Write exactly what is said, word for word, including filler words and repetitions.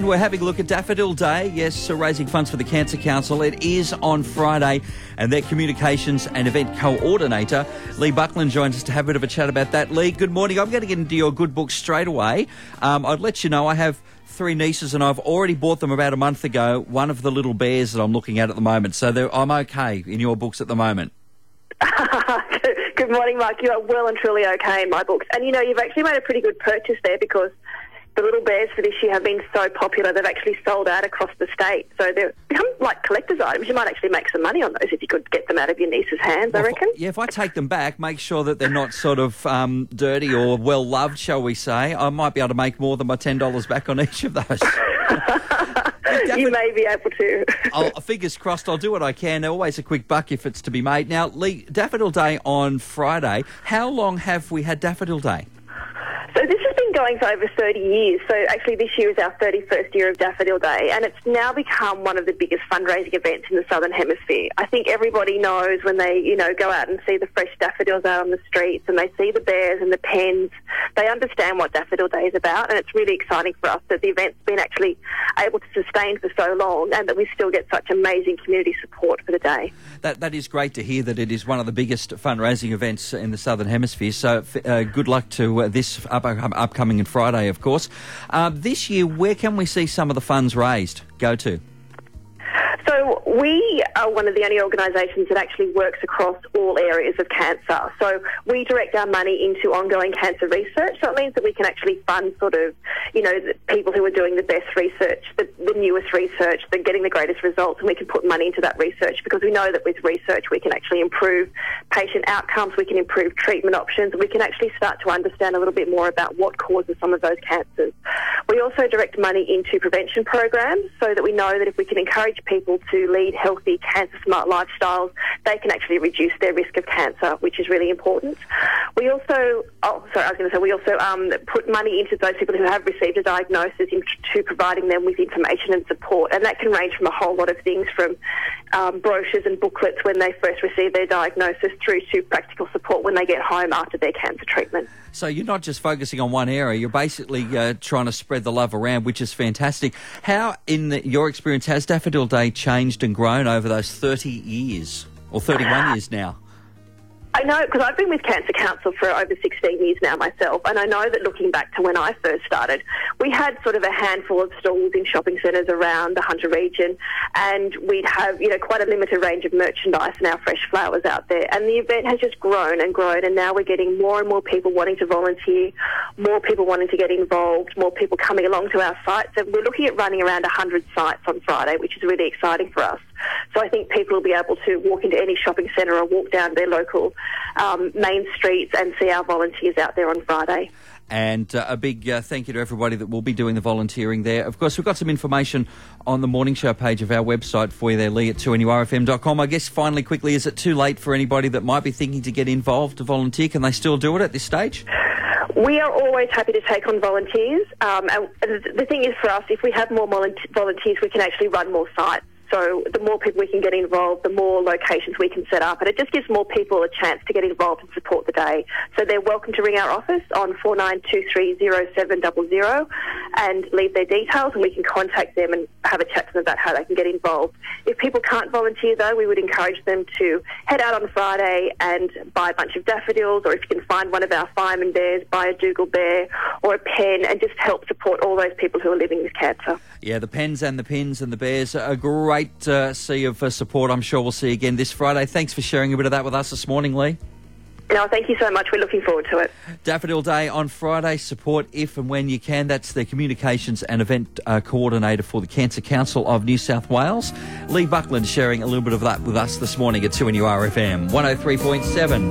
We're having a look at Daffodil Day, yes, uh, raising funds for the Cancer Council. It is on Friday, and their communications and event coordinator, Lee Buckland, joins us to have a bit of a chat about that. Lee, good morning. I'm going to get into your good book straight away. Um, I'd let you know I have three nieces, and I've already bought them about a month ago, one of the little bears that I'm looking at at the moment. So I'm okay in your books at the moment. Good morning, Mark. You are well and truly okay in my books. And, you know, you've actually made a pretty good purchase there, because the little bears for this year have been so popular, they've actually sold out across the state. So they've become like collector's items. You might actually make some money on those if you could get them out of your niece's hands, well, I reckon. If, yeah, if I take them back, make sure that they're not sort of um, dirty or well-loved, shall we say, I might be able to make more than my ten dollars back on each of those. You may be able to. I'll, fingers crossed, I'll do what I can. Always a quick buck if it's to be made. Now, Lee, Daffodil Day on Friday. How long have we had Daffodil Day? So this has been going for over thirty years. So actually this year is our thirty-first year of Daffodil Day, and it's now become one of the biggest fundraising events in the Southern Hemisphere. I think everybody knows when they, you know, go out and see the fresh daffodils out on the streets and they see the bears and the pens, they understand what Daffodil Day is about, and it's really exciting for us that the event's been actually able to sustain for so long and that we still get such amazing community support for the day. That That is great to hear that it is one of the biggest fundraising events in the Southern Hemisphere, so uh, good luck to uh, this up upcoming on Friday, of course. Uh, this year, where can we see some of the funds raised go to? So we are one of the only organisations that actually works across all areas of cancer. So we direct our money into ongoing cancer research. So it means that we can actually fund sort of, you know, the people who are doing the best research, the, the newest research, the getting the greatest results, and we can put money into that research because we know that with research we can actually improve patient outcomes, we can improve treatment options, and we can actually start to understand a little bit more about what causes some of those cancers. We also direct money into prevention programs so that we know that if we can encourage people to lead healthy, cancer-smart lifestyles, they can actually reduce their risk of cancer, which is really important. We also, oh, sorry, I was going to say, we also um, put money into those people who have received a diagnosis, into providing them with information and support, and that can range from a whole lot of things, from um, brochures and booklets when they first receive their diagnosis through to practical support when they get home after their cancer treatment. So you're not just focusing on one area, you're basically uh, trying to spread the love around, which is fantastic. How, in the, your experience, has Daffodil Day changed and grown over those thirty years, or thirty-one years now? I know, because I've been with Cancer Council for over sixteen years now myself, and I know that looking back to when I first started, we had sort of a handful of stalls in shopping centres around the Hunter region, and we'd have, you know, quite a limited range of merchandise and our fresh flowers out there. And the event has just grown and grown, and now we're getting more and more people wanting to volunteer, more people wanting to get involved, more people coming along to our sites. And we're looking at running around one hundred sites on Friday, which is really exciting for us. So I think people will be able to walk into any shopping centre or walk down their local um, main streets and see our volunteers out there on Friday. And uh, a big uh, thank you to everybody that will be doing the volunteering there. Of course, we've got some information on the Morning Show page of our website for you there, Lee, at two N U R F M dot com. I guess, finally, quickly, is it too late for anybody that might be thinking to get involved to volunteer? Can they still do it at this stage? We are always happy to take on volunteers. Um, and the thing is, for us, if we have more volunteers, we can actually run more sites. So the more people we can get involved, the more locations we can set up, and it just gives more people a chance to get involved and support the day. So they're welcome to ring our office on four nine two three zero seven zero zero and leave their details, and we can contact them and have a chat to them about how they can get involved. If people can't volunteer, though, we would encourage them to head out on Friday and buy a bunch of daffodils, or if you can find one of our fireman bears, buy a Dougal bear or a pen, and just help support all those people who are living with cancer. Yeah, the pens and the pins and the bears are a great uh, sea of uh, support. I'm sure we'll see you again this Friday. Thanks for sharing a bit of that with us this morning, Lee. No, thank you so much. We're looking forward to it. Daffodil Day on Friday. Support if and when you can. That's the Communications and Event uh, Coordinator for the Cancer Council of New South Wales. Lee Buckland sharing a little bit of that with us this morning at two N U R F M one oh three point seven.